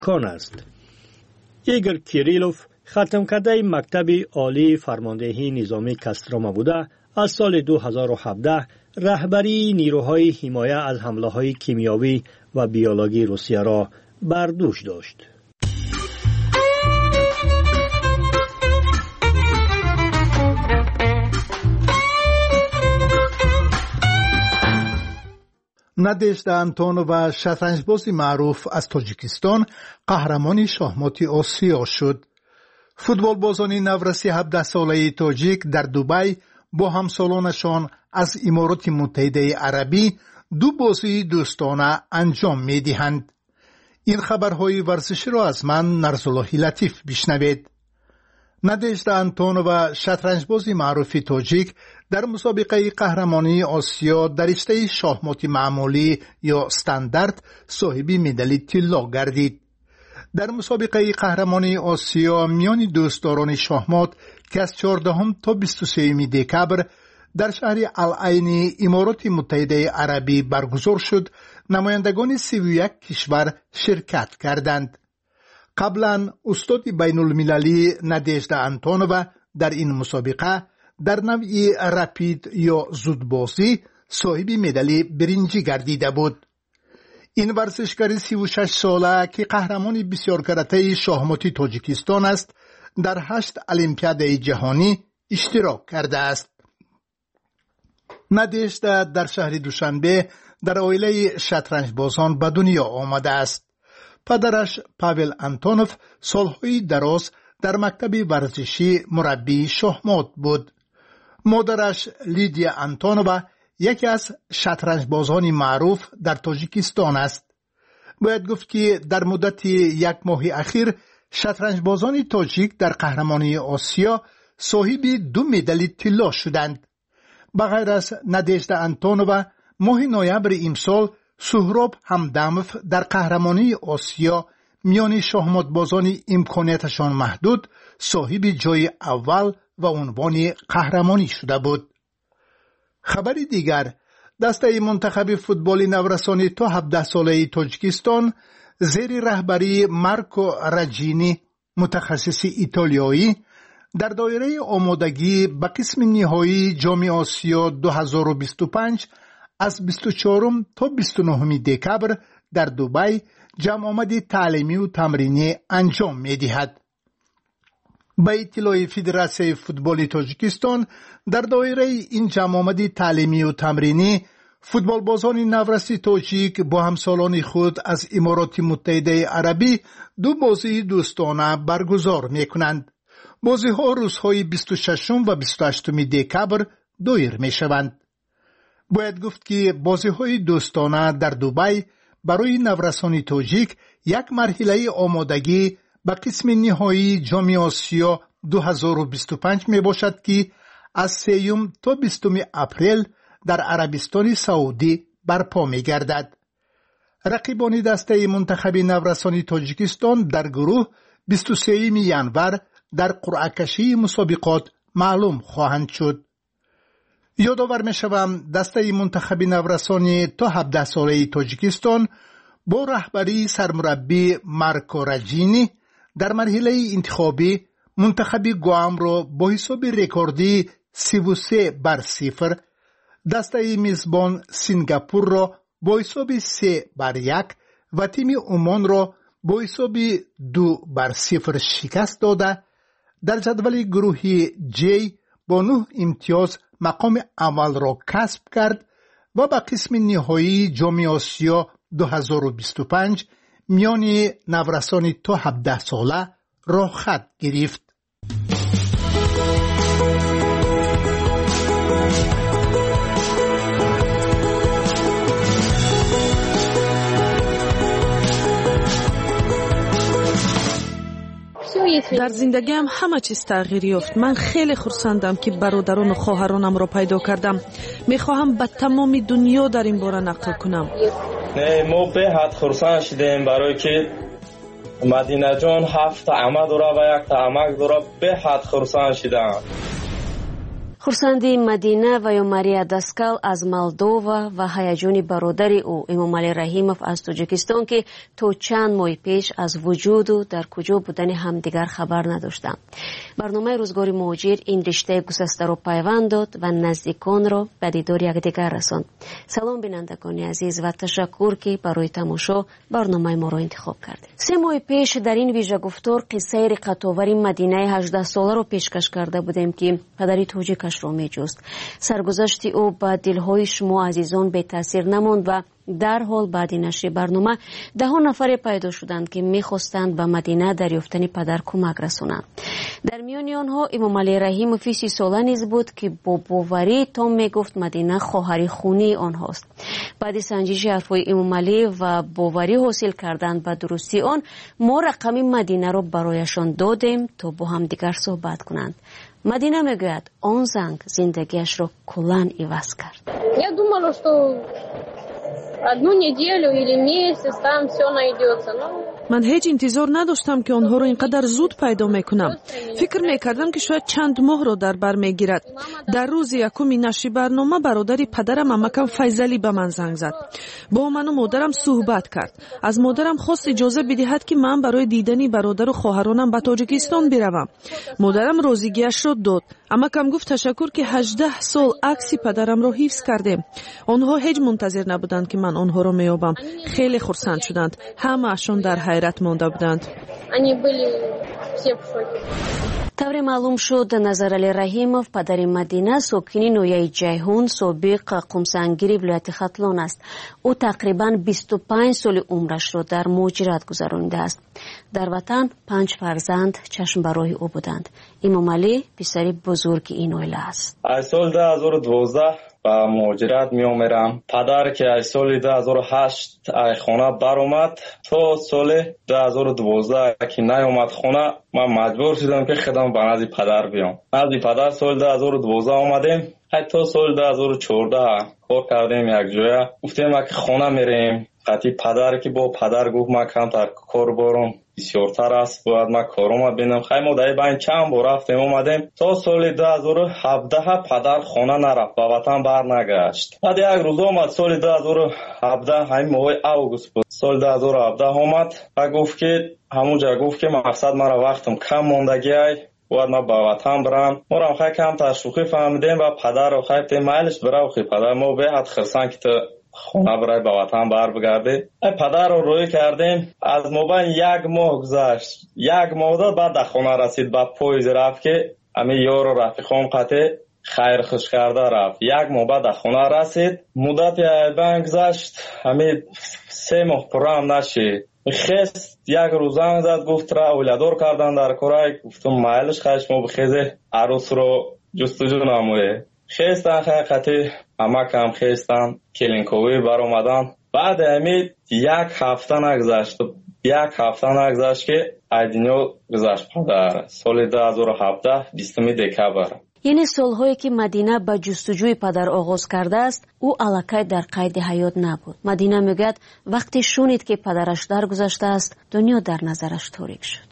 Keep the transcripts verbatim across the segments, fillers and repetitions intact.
کان است. ایگور کیریلوف ختم کرده مکتب عالی فرماندهی نظامی کاستروما بوده، از سال دو هزار و هفده رهبری نیروهای حمایت از حمله‌های کیمیایی و بیولوژی روسیه را بر دوش داشت. نادژدا آنتونووا شطرنجباز معروف از تاجیکستان قهرمان شاهمات آسیا شد. فوتبالبازان نورسی هفده ساله تاجیک در دبی با همسالانشان از امارات متحده عربی دو بازی دوستانه انجام می دهند. این خبرهای ورزشی را از من نرسالله لطیف بشنوید. نادژدا آنتونووا شطرنجباز معروف تاجیک در مسابقه قهرمانی آسیا در رشته شاهمات معمولی یا استاندارد صاحب مدال طلا گردید. در مسابقه قهرمانی آسیا میان دوستداران شاهمات که از چهاردهم تا بیست و سوم دکبر در شهر العین امارات متحده عربی برگزار شد، نمایندگان سی و یک کشور شرکت کردند. قبلا استاد بین المللی نادژدا آنتونووا در این مسابقه در نوع رپید یا زودبازی صاحب مدال برنجی گردیده بود. این ورزشکار سی و شش ساله که قهرمان بسیار کرده شاهمات تاجیکستان است، در هشت المپیاد جهانی اشتراک کرده است. نادژدا در شهر دوشنبه در عائله شطرنجبازان به دنیا آمده است. پدرش پاول آنتونوف سالهای دراز در مکتب ورزشی مربی شاهمات بود. مادرش لیدیا آنتونووا یکی از شطرنجبازان معروف در تاجیکستان است. باید گفت که در مدت یک ماه اخیر شطرنجبازان تاجیک در قهرمانی آسیا صاحب دو مدال طلا شدند. بغیر از نادژدا آنتونووا ماه نوامبر امسال سهراب همدموف در قهرمانی آسیا میان شاهماتبازان امکاناتشان محدود صاحب جای اول و عنوان قهرمانی شده بود. خبر دیگر، دسته منتخب فوتبال نورسانی تا هفده ساله تاجیکستان زیر رهبری مارکو راجینی متخصص ایتالیایی در دایره آمادگی به قسم نهایی جام آسیا دو هزار و بیست و پنج از بیست و چهارم تا بیست و نهم دکبر در دبی جمع آمد تعلیمی و تمرینی انجام می دهد. به اطلاع فدراسیون فوتبال تاجیکستان در دایره این جمع آمد تعلیمی و تمرینی فوتبالبازان نورسی تاجیک با همسالان خود از امارات متحده عربی دو بازی دوستانه برگزار می کنند. بازی ها روزهای بیست و ششم و بیست و هشتم دکبر دایر می شوند. باید گفت که بازی های دوستانه در دبی برای نورسان تاجیک یک مرحله آمادگی به قسم نهایی جام آسیا دو هزار و بیست و پنج می باشد که از سوم تا بیستم اپریل در عربستان سعودی برپا می گردد. رقیبان دسته منتخب نورسان تاجیکستان در گروه بیست و سوم ژانویه در قرعه کشی مسابقات معلوم خواهند شد. یادآور می شوم دسته منتخب نورسان تا هفده ساله تاجیکستان با رهبری سرمربی مارکو راجینی در مرحله انتخابی منتخب گوام را با حساب رکوردی سی و سه بر صفر، دسته میزبان سنگاپور را با حساب سه بر یک و تیم عمان را با حساب دو بر صفر شکست داده در جدول گروهی جی با نه امتیاز مقام اول را کسب کرد و به قسم نهایی جام آسیا دو هزار و بیست و پنج میان نورسان تا هفده ساله راه خط گرفت. در زندگیم همه چیز تغییر یافت. من خیلی خرسندم که برادران و خواهرانم را پیدا کردم. میخواهم به تمام دنیا در این باره نقل کنم. نه ما به حد خرسند شدیم برای که مدینه جان هفت عمه داره و یک عمک داره. به حد خرسند شدم. хурсанди Мадина ва ё Мария Даскал аз Молдова ва ҳаяҷони бародари ӯ Эмомалӣ Раҳимов аз Тоҷикистон ки то чанд моҳи пеш аз вуҷуду дар куҷо будани ҳамдигар хабар надоштанд. барномаи рӯзгори муҳоҷир ин риштаи гусастаро пайванд дод ва наздиконро ба дидори якдигар расонд. салом бинандагони азиз ва ташаккур ки барои тамошо барномаи моро интихоб кардед. се моҳи пеш дар ин вижагуфтор қиссаи риқатовари Мадинаи ҳаждаҳсоларо пешкаш карда будем ки падари тоҷикашро меҷуст. саргузашти ӯ ба дилҳои шумо азизон бетаъсир намонд ва дарҳол баъди нашри барнома даҳо нафаре пайдо шуданд ки мехостанд ба Мадина дар ёфтани падар кӯмак расонанд. дар миёни онҳо Эмомалӣ Раҳимови си сола низ буд ки бо боварӣ том мегуфт Мадина хоҳари хунии онҳост. баъди санҷиши ҳарфҳои Эмомалӣ ва боварӣ ҳосил кардан ба дурустии он, мо рақами Мадинаро барояшон додем то бо ҳамдигар суҳбат кунанд. Мадина мегӯяд он занг зиндагиашро куллан иваз кард. Я думала, что одну неделю или месяц там все найдется. Но من هیچ انتظار نداشتم که آنها رو اینقدر زود پیدا میکنم. فکر میکردم که شاید چند ماه رو در بر میگیرد. در روز یکم نشر برنامه برادری پدرم عمکم فیضلی به من زنگ زد. با من و مادرم صحبت کرد. از مادرم خواست اجازه بدهد که من برای دیدن برادر و خواهرانم به تاجیکستان بروم. مادرم راضیگیش را داد. عمکم گفت تشکر که هجده سال عکس پدرم را حفظ کردیم. آنها هیچ منتظر نبودند که من آنها را میابم. خیلی خرسند شدند. همه اشون در حیرت مانده بودند. тавре маълум шуд Назарали Раҳимов падари Мадина сокини ноҳияи Ҷайҳун собиқ қумсангири вилояти Хатлон аст. ӯ тақрибан бисту панҷ соли умрашро дар муҳоҷират гузаронидааст. дар ватан панҷ фарзанд чашмбарои ӯ буданд. Эмомалӣ писари бузурги ин оила аст. аз соли ду ҳазору дувоздаҳ ба муҳоҷират меомерам. падар ки аз соли ду ҳазору ҳашт аз хона баромад, то соли ду ҳазору дувоздаҳ ки наомад хона, ман маҷбур шудам ки худам ба назди падар биём. назди падар соли ду ҳазору дувоздаҳ омадем. ҳатто соли ду ҳазору чордаҳ кор кардем якҷоя. гуфтем ки хона мерем. қатъи падар ки бо падар гуфт ман камтар кор борам бисёртар аст, бояд ман корома бинам. хай мо дар байн чанд бор рафтем омадем. то соли ду ҳазору ҳабдаҳ падар хона нарафт, ба ватан барнагашт. баъд як рӯз омад соли ду ҳазору ҳабдаҳ, ҳамин моҳи август буд. соли ду ҳазору ҳабдаҳ омад ва гуфт ки ҳамунҷа гуфт ки мақсад мара вақтам кам мондагиай, бояд ман ба ватан барам. морам хай камтар шӯхӣ фаҳмидем ва падарро хай гуфтем майлиш бирав хи падар, мо беҳад хирсан ки ту хона барай ба ватан барбигардӣ. ай падарро рӯй кардем. аз мобайн як моҳ гузашт. як моҳ дод, баъд дар хона расид. ба поиз рафт ки ҳамин ёру рафиқом қатъи хайрхуш карда рафт. як моҳ баъд дар хона расид. муддати айбан гузашт. ҳамин се моҳ пуррам нашид. хест як рӯз занг зад, гуфт ра оиладор кардан дар корай. гуфтам майлиш хай шумо бихезе арӯсро ҷустуҷӯ намоед. хестан хай қатъи амакам хестан келинковӣ баромадан. баъди ҳамин як ҳафта нагузашт. як ҳафта нагузашт ки аз дунё гузашт падар. соли ду ҳазору ҳабдаҳ бистуми декабр. яъне солҳое ки Мадина ба ҷустуҷӯи падар оғоз кардааст, ӯ аллакай дар қайди ҳаёт набуд. Мадина мегӯяд вақте шунид ки падараш даргузаштааст, дунё дар назараш торик шуд.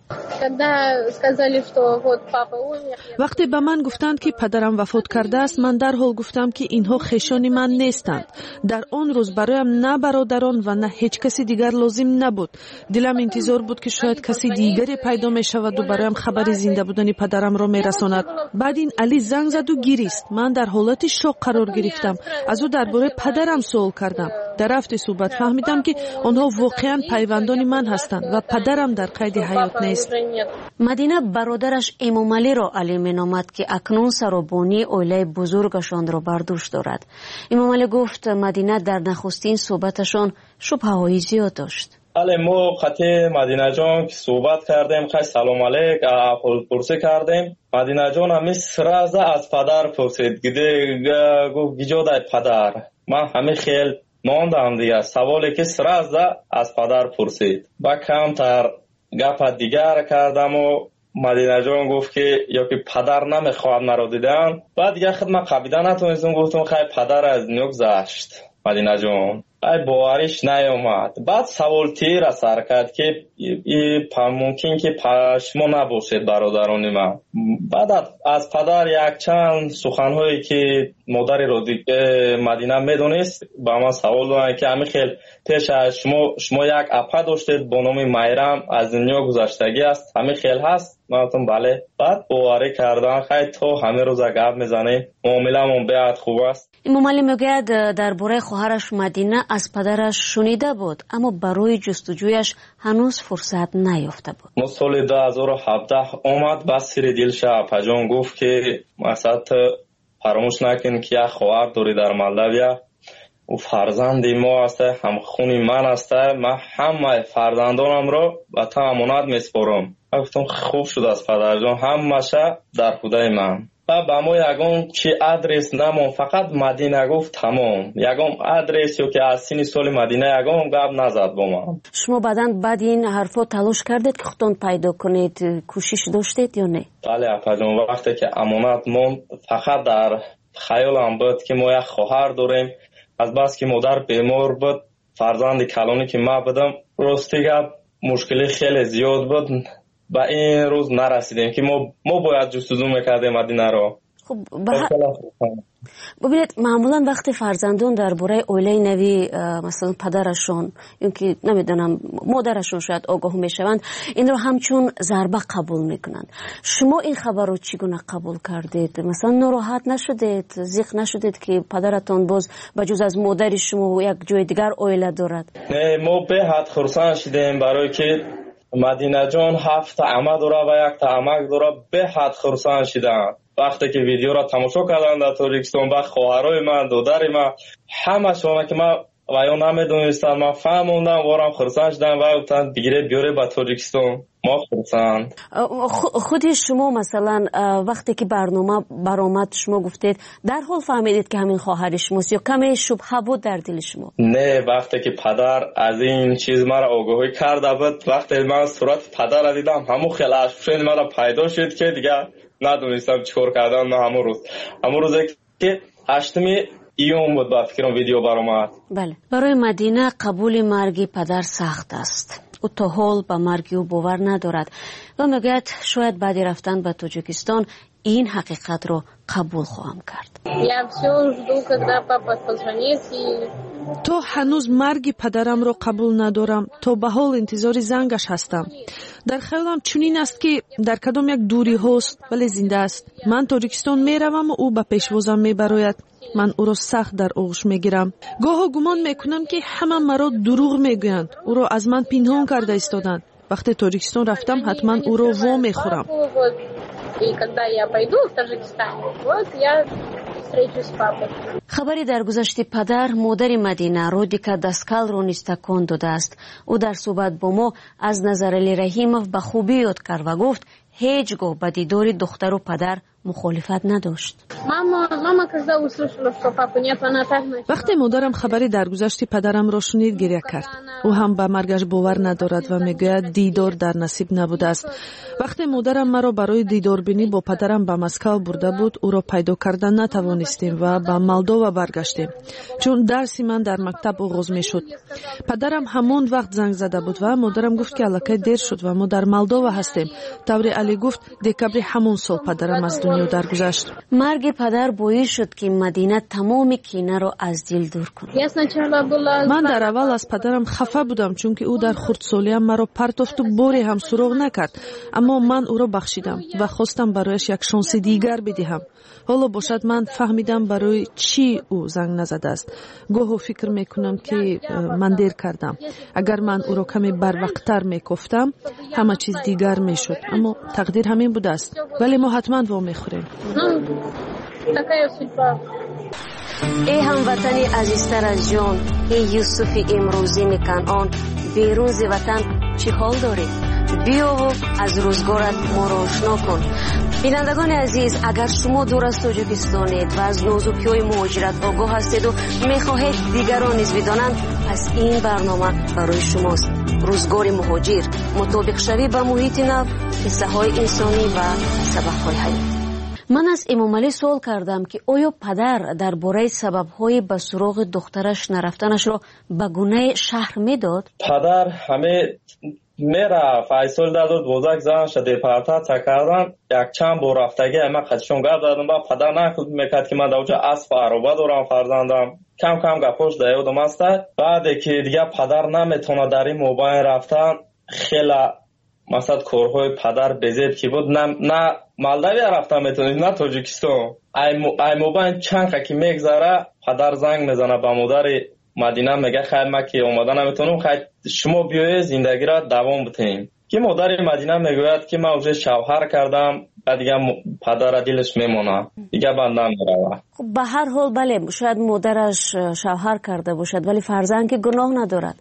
وقتی به من گفتند که پدرم وفات کرده است، من در حال گفتم که اینها خیشان من نیستند. در آن روز برایم نه برادران و نه هیچ کسی دیگر لازم نبود. دلم انتظار بود که شاید کسی دیگری پیدا می شود و برایم خبر زنده بودن پدرم را می رساند. بعد این علی زنگ زد و گریست. من در حالت شوق قرار گرفتم. از او درباره پدرم سوال کردم. در رفت صحبت فهمیدم که آنها واقعا پیوندان من هستند و پدرم در قید حیات نیست. مدینه برادرش امامعلی را علی مینامد که اکنون سرابانی اویله بزرگشان را بر دوش دارد. امامعلی گفت مدینه در نخستین صحبتشان شبهه‌های زیاد داشت. بله ما خطی مدینه جان که صحبت کردیم، خیلی سلام علیک احوال پرسی کردیم. مدینه جان همی سرازه از پدر پرسید. گده گفت گیجاده پدر. من همی خیلی ماندم دیگه. سوالی که سرازه از پدر پرسید. با کمتر گپ دیگر کردم و مدینه جان گفت که یا که پدر نمیخواد مرا دیدن. بعد دیگه خود من قبیده نتونستم، گفتم خیلی پدر از دنیا گذشت. مدینه جان ای باوریش نیومد. بعد سوال تیر سر کرد که ممکن که شما نباشید برادران من. بعد از پدر یک چند سخنهایی که مادر رو مدینه میدونست با من سوال دارن که همین خیلی پیش از شما شما یک اپا داشتید با نام میرم از دنیا گذشتگی است، همین خیلی هست؟ من گفتم بله. بعد باوری کردن خیلی تو همه روز گپ میزنه، معامله‌مون بیاد خوب است. امام علی میگوید درباره خواهرش مدینه از پدرش شنیده بود اما برای جستجویش هنوز فرصت نیافته بود. ما سال دو هزار و هفده اومد با سر دلش اپاجان گفت که مثلا فراموش نکن که یک خواهر داری در مالدویا و فرزند ما است، هم خونی من است، من همه فرزندانم را به تو امانت میسپارم. گفتم خوب شد از پدر جان، همشه در خدای من. و با ما یکم که آدرس نمون فقط مدینه گفت تمام، یکم آدرس یا که از سین سال مدینه یکم گپ نزد با من. شما بعدن بعد این حرفا تلاش کردید که خودتون پیدا کنید، کوشش داشتید یا نه؟ بله اپا جان، وقتی که امانت مون فقط در خیالم بود که ما یک خواهر داریم، از بس که مادر بیمار بود، فرزند کلانی که ما بودم، راستی گپ مشکلی خیلی زیاد بود، با این روز نرسیدیم که ما ما باید جستجو میکردیم مدینه رو. خب ببینید معمولا وقتی فرزندان درباره اویله نوی مثلا پدرشون یا که نمیدونم مادرشون شاید آگاه میشوند، این رو همچون ضربه قبول میکنند. شما این خبر رو چگونه قبول کردید؟ مثلا ناراحت نشدید، زیق نشدید که پدرتون باز بجز از مادر شما یک جای دیگر اویله دارد؟ نه، ما به حد خرسان شدیم برای که مدینه جان هفت عمه داره و یک تا عمک داره، به حد خرسان شدن. وقتی که ویدیو را تماشا کردن در تاجیکستان با خواهرای من، دادر من، همه شما که من و یا نمیدونستن، من فهموندم وارم خرسان شدن و گفتن بگیره بیاره به تاجیکستان. ما خرسان. خودی شما مثلا وقتی که برنامه برآمد شما گفتید در حال فهمیدید که همین خواهر شماست یا کمی شبهه بود در دل شما؟ نه، وقتی که پدر از این چیز مرا آگاهی کرده بود، وقتی من صورت پدر را دیدم همون خیلی اشفشن مرا پیدا شد که دیگه ندونستم چیکار کردم. نه همون روز همون روزی که هشتمی ایوم بود با فکرم ویدیو برآمد. بله، برای مدینه قبول مرگ پدر سخت است. او تا حال به مرگ او باور ندارد و میگوید شاید بعد رفتن به تاجیکستان این حقیقت رو قبول خواهم کرد. تو هنوز مرگ پدرم رو قبول ندارم، تو به حال انتظار زنگش هستم. در خیالم چنین است که در کدام یک دوری هست ولی زنده است. من تاجیکستان میروم و او به پیشوازم میبراید. من او را سخت در آغوش میگیرم. گاه گمان میکنم که همه مرا دروغ میگویند، او را از من پنهان کرده ایستادند. وقتی تاجیکستان رفتم حتما او را وا میخورم. خبری در گذشت پدر مادر مدینه رودیکا دسکال رو نیز تکان داده است. او در صحبت با ما از نظر علی رحیموف به خوبی یاد کرد و گفت هیچگاه به دیدار دختر و پدر مخالفت نداشت. وقتی مادرم خبری درگذشت پدرم را شنید گریه کرد. او هم به مرگش باور ندارد و میگوید دیدار در نصیب نبوده است. وقتی مادرم مرا برای دیدار بینی با پدرم به مسکو برده بود، او را پیدا کردن نتوانستیم و به مالدووا برگشتیم، چون درسی من در مکتب آغاز میشد. پدرم همون وقت زنگ زده بود و مادرم گفت که الکی دیر شد و ما در مالدووا هستیم. طوری علی گفت دکبر همون سال پدرم از دنیا درگذشت. مرگ پدر باعث شد که مدینه تمام کینه را از دل دور کند. من در اول از پدرم خفه بودم چون که او در خردسالیم مرا پرتافت و باری هم سراغ نکرد، اما من او را بخشیدم و خواستم برایش یک شانس دیگر بدهم. حالا باشد من فهمیدم برای چی او زنگ نزده است. گاهی فکر میکنم که من دیر کردم. اگر من او را کمی بروقتر میگفتم همه چیز دیگر میشد، اما تقدیر همین بوده است. ولی ما حتما وا میخوریم. ای هموطنی عزیزتر از جان، ای یوسف امروزی کنعان، بیرون ز وطن چه حال داری؟ بیا و از روزگارت ما را آشنا کن. بینندگان عزیز، اگر شما دور از تاجیکستانید و از نازکی‌های مهاجرت آگاه هستید و میخواهید دیگران نیز بدانند، پس این برنامه برای شماست. روزگار مهاجر، مطابق شوی با محیط نو، قصه های انسانی و سبب های حیات. من از امام علی سوال کردم که آیا پدر درباره سبب‌های به سراغ دخترش نرفتنش را به گونه شهر میداد؟ پدر همه میرفت. ای سال دو هزار و دوازده زنش دیپارتات کردن، یک چند بار رفتگی من خودشون گپ دادم. با پدر نکرد میکرد که من دوجا اسب عربه دارم فرزندم، کم کم گپاش دیادم است. بعد که دیگه پدر نمیتونه در این موبایل رفتن، خیلی مثلا کارهای پدر بزید که بود، نه نه مالداوی رفتن میتونید نه تاجیکستان. ای, مو... ای موبایل چند که میگذره پدر زنگ میزنه به مادر مدینه، میگه خیر ما که اومدن نمیتونم، خیر شما بیایید زندگی را دوام بدیم. که مادر مدینه میگوید که من اوجه شوهر کردم، دیگه پدر دلش میمونه، دیگه بندم میروه. خب به هر حال بله شاید مادرش شوهر کرده باشد ولی فرزند که گناه ندارد.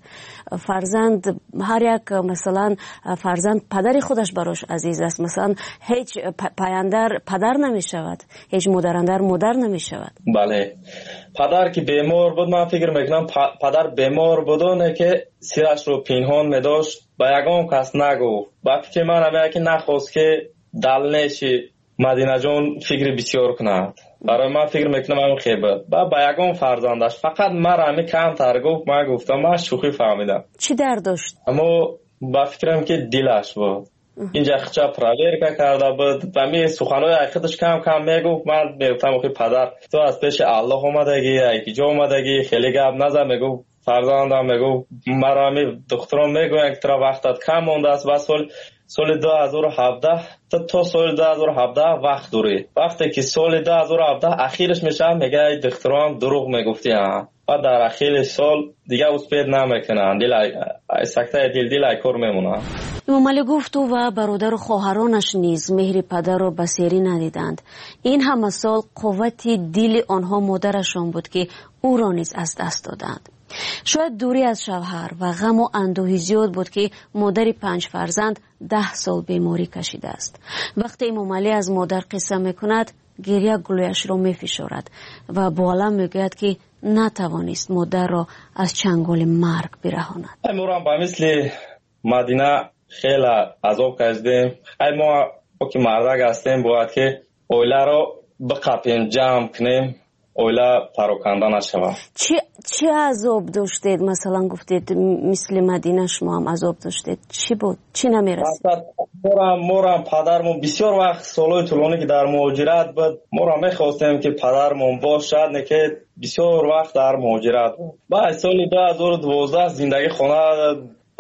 فرزند هر یک مثلا فرزند پدری خودش براش عزیز است. مثلا هیچ پایندر پدر نمی شود، هیچ مادراندر مادر نمی شود. بله پدر که بیمار بود، من فکر میکنم پدر بیمار بودونه که سیرش رو پنهان میداشت، با یگام کس نگفت. با فکر من همه که نخواست که دلنشی مدینه جان فکر بسیار کند. برای من فکر میکنم همون خیبه با با یگام فرزندش فقط من همی کم تر گفت، من گفتم من شوخی فهمیدم. چی درد داشت؟ اما با فکرم که دلش بود اینجا خچه پراویر کرده بود و می سخنهای حقیقتش کم کم میگفت. من میگفتم اخی پدر تو از پیش الله اومدگی، ایکی جا اومدگی، خیلی گپ نزن. میگفت فرزندم، میگفت مرا می دخترم میگوین که ترا وقتت کم مونده است، بس سال سال دو هزار و هفده تا تا سال دو هزار و هفده وقت دوری. وقتی که سال دو هزار و هفده اخیرش میشه میگه دخترم دروغ میگفتی ها، و در اخیر سال دیگه اسپید نمیکنن، دل سکته دل دل کار میمونه. امام علی گفت او و برادر و خواهرانش نیز مهر پدر را بسیاری ندیدند. این همه سال قوت دل آنها مادرشان بود که او را نیز از دست دادند. شاید دوری از شوهر و غم و اندوهی زیاد بود که مادر پنج فرزند ده سال بیماری کشیده است. وقتی امام علی از مادر قصه میکند گریه گلویش را میفشارد و با علم میگوید که نتوانست مادر را از چنگال مرگ برهاند. ما با مثل مدینه خیلی عذاب کشیدیم. ما که مردک هستیم باید که اوله را بقپیم، جمع کنیم، اوله پراکنده نشود. چی چی عذاب داشتید؟ مثلا گفتید مثل مدینه شما هم عذاب داشتید، چی بود؟ چی نمیرسید؟ مورم مورم پدرمون بسیار وقت سالهای طولانی که در مهاجرت بود، مورم میخواستیم که پدرمون باشد، نه که بسیار وقت در مهاجرت بود. بعد سال دو هزار و دوازده زندگی خانه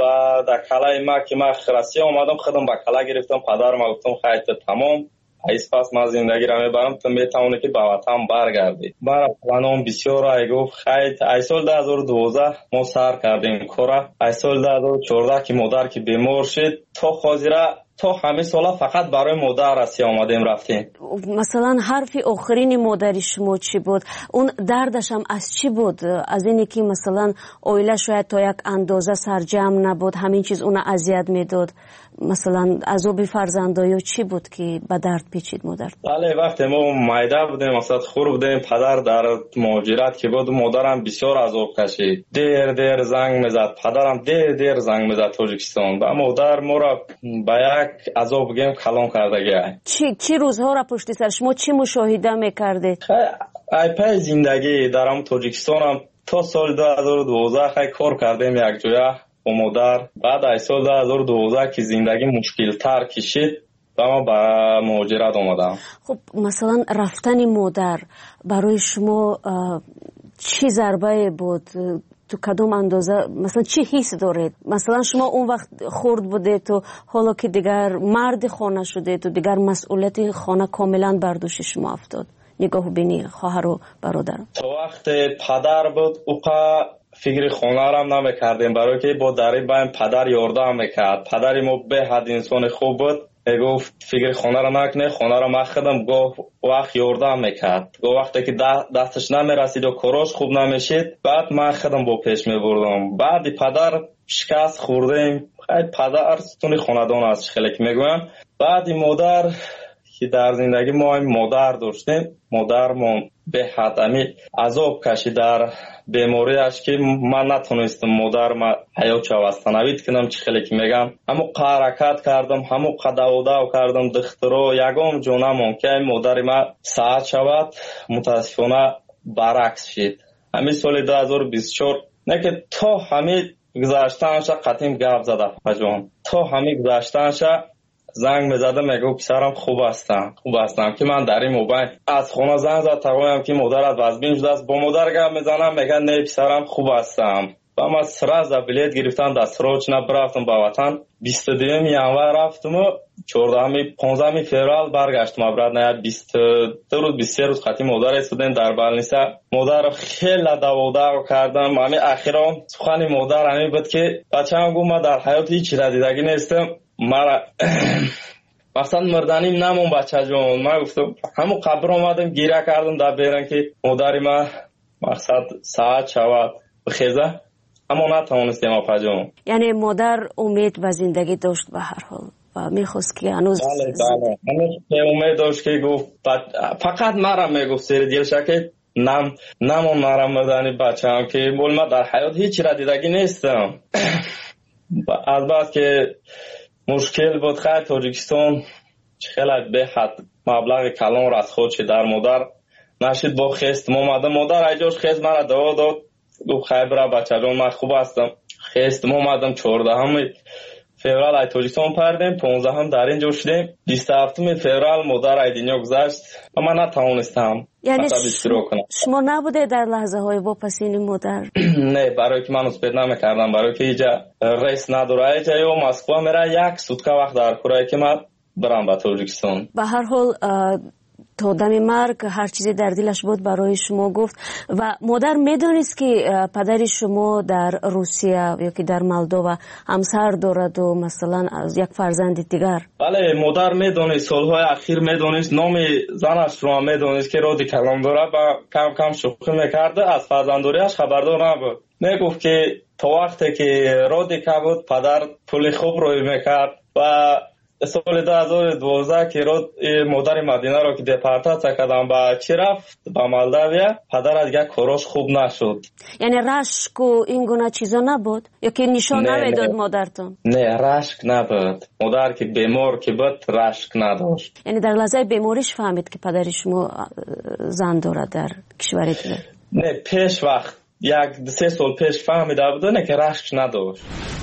و در کلای ما که من خرسی آمدم، خودم با کلا گرفتم، پدرم گفتم خیلی تمام ایس پس من زندگی را میبرم تو میتونه که به وطن برگردی. برای پلانم بسیار ای گفت خیلی ای سال دو هزار و دوازده ما سر کردیم کارا. ای سال دو هزار و چهارده که مادر که بیمار شد تا خاطره تا همه سالا فقط برای مادر رسی آمدیم رفتیم. مثلا حرف آخرین مادری شما چی بود؟ اون دردش هم از چی بود؟ از اینی که مثلا اویله شاید تا یک اندازه سرجم نبود، همین چیز اون اذیت میداد، مثلا عذاب فرزندایی چی بود که به درد پیچید مادر؟ بله وقتی ما مایده بودیم مثلا خور بودیم، پدر در مهاجرت که بود، مادرم بسیار عذاب کشید، دیر دیر زنگ میزد، پدرم دیر دیر زنگ میزد تاجیکستان. و مادر ما را به یک عذاب گیم کلام کرده گیه. چی چی روزها را پشت سر شما چی مشاهده میکردید؟ ای پای زندگی درم تاجیکستان هم تا سال دو هزار و دوازده خیلی کار کردیم یک جویا با مادر. بعد ای سال دو هزار و دوازده که زندگی مشکل تر کشید و ما به مهاجرت آمدم. خب مثلا رفتن مادر برای شما چی ضربه بود؟ تو کدوم اندازه مثلا چی حس دارید؟ مثلا شما اون وقت خرد بوده تو حالا که دیگر مرد خانه شده تو دیگر مسئولیت خانه کاملا بر دوش شما افتاد، نگاه بینی خواهر و برادر. تو وقت پدر بود اوقا فکر خانه را هم نمیکردیم، برای که با دری بایم پدر یاردم میکرد. پدری ما به حد انسان خوب بود، گفت فکر خانه را نکنه، خانه را مخدم، گفت وقت یاردم میکرد، گفت وقتی که دستش نمیرسید و کاراش خوب نمیشید بعد من خودم با پیش میبردم. بعد پدر شکست خوردیم، خیلی پدر ستون خاندان است خیلی که میگویم. بعد مادر که در زندگی ما مادر داشتیم، مادرمون به حد امی عذاب کشید در بیماریش که من نتونستم مادر ما حیات شوستنوید کنم، چی خیلی که میگم همو حرکت کردم، همو قدو دو کردم، دخترو یگام جونمون که مادر ما ساعت شود متاسفانه برعکس شد. همین سال دو هزار و بیست و چهار نه که تا همین گذاشتنش قطیم گپ زده پجان تا همین گذاشتنش زنگ میزده میگه پسرم خوب هستم خوب هستم که من در این موبایل از خونه زنگ زد تقویم که مادرت وزبین شده است با مادر گپ میزنم میگه نه پسرم خوب هستم و من سراز بلیت گرفتم در سروچ نبرفتم با وطن بیست و دوم ینور رفتم و چهاردهم پانزدهم فوریه برگشتم برات نه بیست و دو روز بیست و سه روز خاطی مادر استودن در بالنیسه مادر خیلی داووداو کردم همین اخیرا سخن مادر همین بود که بچه‌ام گفت من در حیات هیچ چیز دیدگی نیستم مرا مثلا مردنیم نمون بچه جون من گفتم همون قبر آمدم گیره کردم در بیرن که مادری من مقصد ساعت شود بخیزه اما نتوانستیم اپا جون. یعنی مادر امید و زندگی داشت به هر حال و میخواست که هنوز بله بله هنوز امید داشت که گفت فقط مرا میگفت سر دیلش که نم نمون مرا مردنی بچه هم که بول من در حیات هیچی را دیدگی نیستم. از بعد که مشکل بود خیلی تاجیکستان خیلی به حد مبلغ کلان را از خودش در مادر نشید با خست مامده مادر ایجاش خست مرا دوا داد گفت خیلی برا بچه جان من خوب هستم خست مامدم چهاردهم فوریه ای تاجیکستان پردیم پانزدهم در اینجا شدیم بیست و هفتم فوریه مادر ای دنیا گذشت و من نتوانستم یعنی شما نبوده در لحظه های واپسین مادر؟ نه برای که من اسپید نمیکردم برای که اینجا ریس نداره اینجا یا مسکو میره یک سوتکه وقت در کره که من برم به تاجیکستان. به هر حال تا دم مرگ هر چیزی در دلش بود برای شما گفت و مادر میدونست که پدر شما در روسیه یا که در مالدووا همسر دارد و مثلا از یک فرزند دیگر؟ بله مادر میدونست سالهای اخیر میدونست نام زنش رو میدونست که رادی کلام دارد و کم کم شوخی میکرده از فرزنداریش خبردار نبود میگفت که تا وقتی که رادی که بود پدر پول خوب روی میکرد و سال دو هزار و دوازده که رود مادر مدینه رو که دپارتاسیا کردم با چی رفت با مالداویا پدر از یک کاراش خوب نشد. یعنی رشک و این گونه چیزا نبود یا که نشان نمیداد مادرتون؟ نه رشک نبود مادر که بیمار که بود رشک نداشت. یعنی در لحظه بیماریش فهمید که پدر شما زن دارد در کشور دیگه؟ نه پیش وقت یک سه سال پیش فهمیده بود نه که رشک نداشت.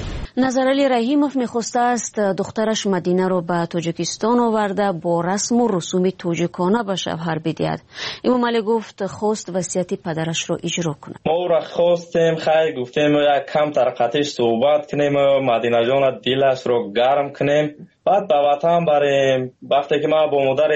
نظرعلی رحیموف میخواسته است دخترش مدینه رو به تاجیکستان آورده با رسم و رسوم تاجیکانه به شوهر بدهد. امام علی گفت خواست وصیت پدرش رو اجرا کنه. ما را خواستیم خیلی گفتیم یک کم ترقتش صحبت کنیم مدینه جان دلش رو گرم کنیم بعد به وطن بریم. وقتی که من با مادر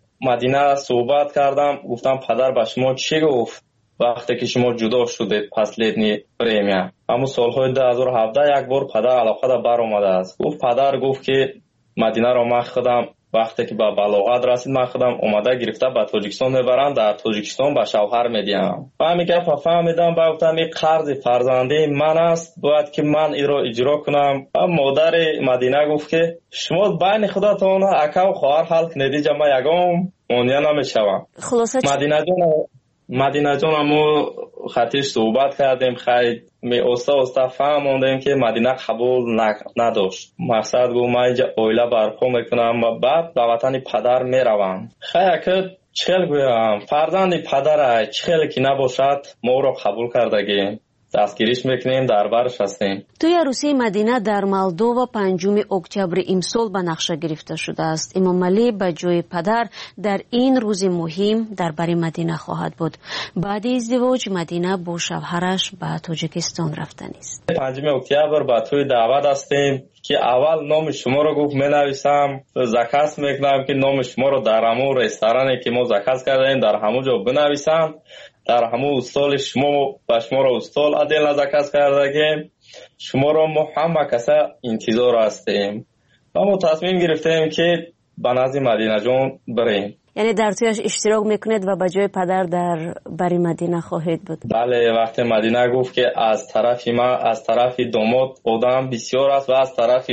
مدینه صحبت کردم گفتم پدر به شما چی گفت وقتی که شما جدا شدید پس لیدنی پریمیا همون سالهای دو هزار و هفده یک بار پدر علاقه دا بر اومده است. گفت پدر گفت که مدینه رو من خودم وقتی که به بلاغت رسید من خودم اومده گرفته به تاجیکستان میبرم در تاجیکستان به شوهر میدیم. من میگم فهمیدم با گفتم این قرض فرزندی من است باید که من این رو اجرا کنم. مادر مدینه گفت که شما بین خودتون اکا و خواهر حل کنید جمع یگام مونیا نمیشوم. خلاصه مدینه جان مدینه جان همو خطیش صحبت کردیم خیلی می استا استا فهموندیم که مدینه قبول نداشت. مقصد گو من اینجا اویله برپا میکنم و بعد به وطن پدر میروم. خیلی که چخیل گویم فرزند پدر چخیل که نباشد ما رو قبول کردگیم دستگیریش میکنیم در برش هستیم. توی عروسی مدینه در مالدووا پنجم اکتبر امسال به نقشه گرفته شده است. امام علی به جای پدر در این روز مهم در بر مدینه خواهد بود. بعد ازدواج مدینه با شوهرش به تاجیکستان رفتن است. پنجم اکتبر با توی دعوت هستیم که اول نام شما رو گفت می نویسم زکست میکنم که نام شما رو در همون رستورانی که ما زکست کردیم در همون جا بنویسم در همون استال شما و شما رو استال عدل نزکست کردگیم شما رو ما همه کسا انتظار هستیم و ما تصمیم گرفتیم که به نزد مدینه جان بریم. یعنی در تویش اشتراک میکنید و به جای پدر در بری مدینه خواهید بود؟ بله وقتی مدینه گفت که از طرف من از طرف داماد آدم بسیار است و از طرف من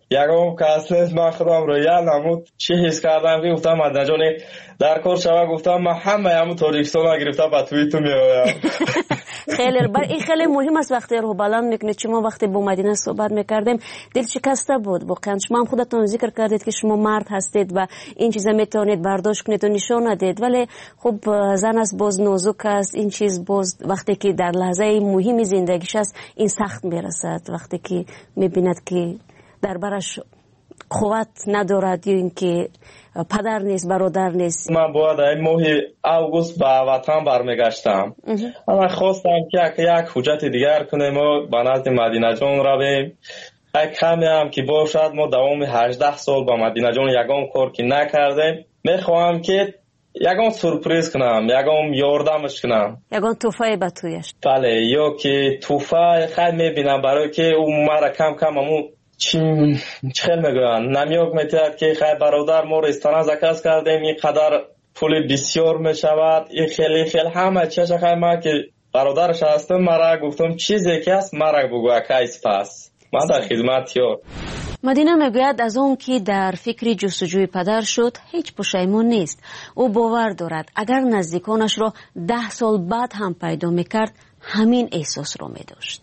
یگام که اصلا من خودم رویال نمود چی حس کردم که گفتم مدینه جان در کار شوه، گفتم من همه همون تاجیکستان گرفتم با توی تو میایم. خیلی بر این خیلی مهم است وقتی رو بلند میکنید. شما وقتی با مدینه صحبت میکردیم دل شکسته بود واقعا. شما هم خودتون ذکر کردید که شما مرد هستید و این چیزا میتونید برداشت کنید و نشون ندید، ولی خب زن است باز نازک است. این چیز باز وقتی که در لحظه مهمی زندگیش است این سخت میرسد، وقتی که میبیند که در برش قوت ندارد یا اینکه پدر نیست برادر نیست. من باید این ماه اوگوست به وطن برمیگشتم، اما خواستم که یک حجت دیگر کنیم و به نزد مدینه جان رویم. یک کمی هم که باشد ما دوام هجده سال با مدینه جان یگام کار که نکردیم، میخواهم که یگام سورپریز کنم، یگام یاردمش کنم، یگام توفای به تویش. بله، یا که توفای خیلی میبینم برای که اون مرا کم کم همون چی خیلی میگوین نمیاک میتید که خیلی برادر ما رو استانه زکست کردیم، این قدر پول بسیار میشود، این خیلی خیلی همه چیز خیلی ما که برادرش هستم مرا گفتم چیزی که هست مرا بگو اکایس پس من در خدمت یار. مدینه میگوید از اون که در فکر جستجوی پدر شد هیچ پشیمون نیست. او باور دارد اگر نزدیکانش را ده سال بعد هم پیدا میکرد همین احساس را میداشت.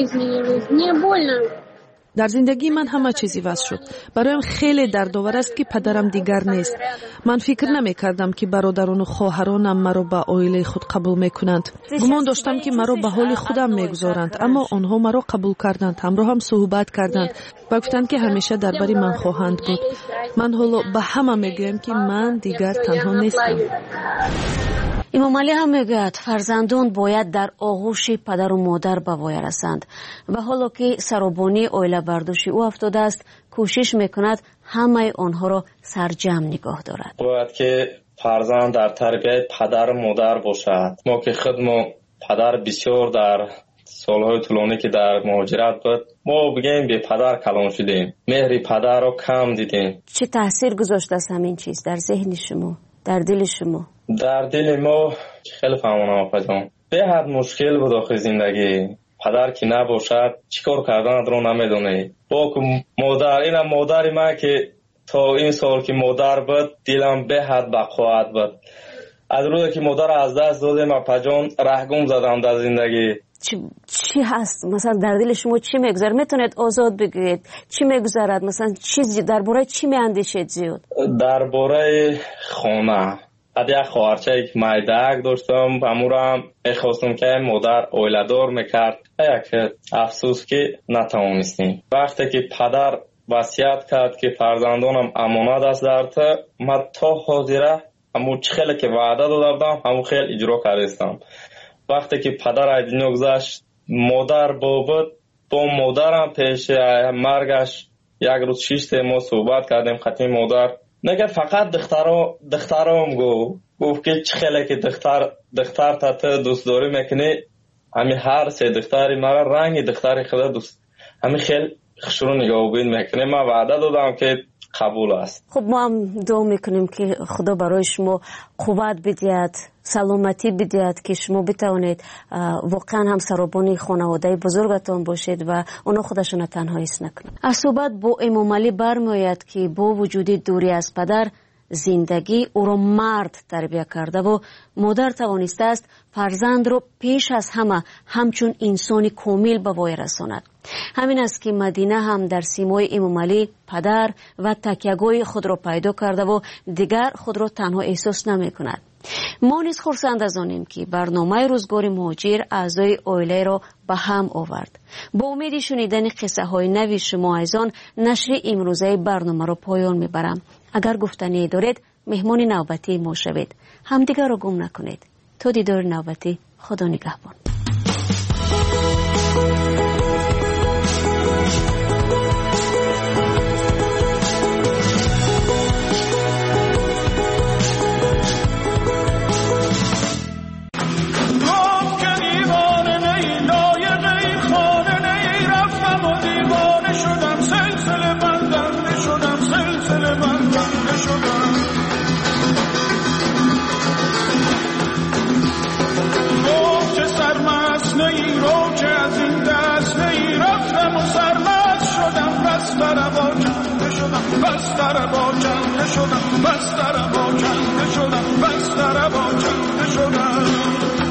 در زندگی من همه چیزی واسه شد. برایم خیلی دردآور است که پدرم دیگر نیست. من فکر نمی کردم که برادران و خواهرانم مرا به عائله خود قبول میکنند. گمان داشتم که مرا به حال خودم میگذارند، اما آنها مرا قبول کردند، همراه هم صحبت کردند و گفتند که همیشه درباره من خواهند بود. من حالا به همه میگویم که من دیگر تنها نیستم. امام علی هم میگوید فرزندان باید در آغوش پدر و مادر به وای رسند و حالا که سرابانی عائله برداشت او افتاده است کوشش میکند همه آنها را سرجم نگاه دارد. باید که فرزند در تربیت پدر و مادر باشد. ما که خودمون پدر بسیار در سالهای طولانی که در مهاجرت بود ما بگیم به پدر کلان شدیم، مهر پدر رو کم دیدیم. چه تاثیر گذاشته است همین چیز در ذهن شما، در دل شما؟ در دل ما خیلی فهمانم آقا جان به حد مشکل بود آخه زندگی. پدر که نباشد چیکار کردن رو نمیدونه. با مادر، اینم مادر من که تا این سال که مادر بود دلم به حد بقوت بود. از روزی که مادر از دست دادم آقا جان رهگم زدم در زندگی. چی, چی هست مثلا در دل شما چی میگذره؟ میتونید آزاد بگید چی میگذرد؟ مثلا چیزی درباره چی میاندیشید زیاد؟ درباره خانه. بعد یک خواهرچه یک مایدک داشتم، امورم میخواستم که مادر اویلدار میکرد، یک افسوس که نتوانستیم. وقتی که پدر وصیت کرد که فرزندانم امانت است در تو، من تا حاضره همون خیلی که وعده داده بودم همون خیلی اجرا کردم. وقتی که پدر از دنیا گذشت مادر بابت با مادرم پیش مرگش یک روز شیشت ما صحبت کردیم. خطی مادر نگه فقط دخترام دخترام گو گفت که چه خیلی که دختر دختر تا تو دوست داری میکنی، همین هر سه دختری مرا رنگ دختری خدا دوست همین خیلی خشرو نگاه بین میکنه. من وعده دادم که قبول است. خب ما هم دعا میکنیم که خدا برای شما قوت بدهد، سلامتی بدهد که شما بتوانید واقعا هم سرابانی خانواده بزرگتان باشید و اونا خودشون تنها حس نکنند. از صحبت با امام علی برمیآید که با وجود دوری از پدر زندگی او را مرد تربیت کرده و مادر توانسته است فرزند را پیش از همه همچون انسانی کامل به وای رساند. همین است که مدینه هم در سیمای امام علی پدر و تکیه‌گاه خود را پیدا کرده و دیگر خود را تنها احساس نمی کند. ما نیز خرسند از آنیم که برنامه روزگار مهاجر اعضای عائله را به هم آورد. با امید شنیدن قصه های نوی شما از آن نشر امروزه برنامه را پایان میبرم. اگر گفتنی دارید مهمان نوبتی ما شوید. همدیگر را گم نکنید. تا دیدار نوبتی، خدا نگهبان. سر بستر با کنده شدم، بستر با کنده شدم، بستر با کنده شدم.